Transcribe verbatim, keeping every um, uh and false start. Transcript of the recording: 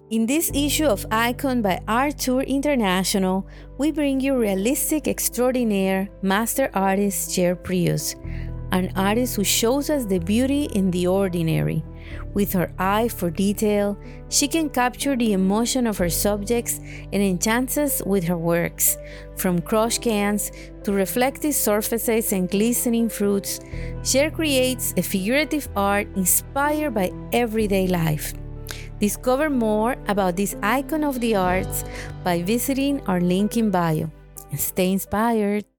In this issue of Icon by Art Tour International, we bring you realistic extraordinaire master artist Jer Prius, an artist who shows us the beauty in the ordinary. With her eye for detail, she can capture the emotion of her subjects and enchant us with her works. From crush cans to reflective surfaces and glistening fruits, Jer creates a figurative art inspired by everyday life. Discover more about this icon of the arts by visiting our link in bio. Stay inspired.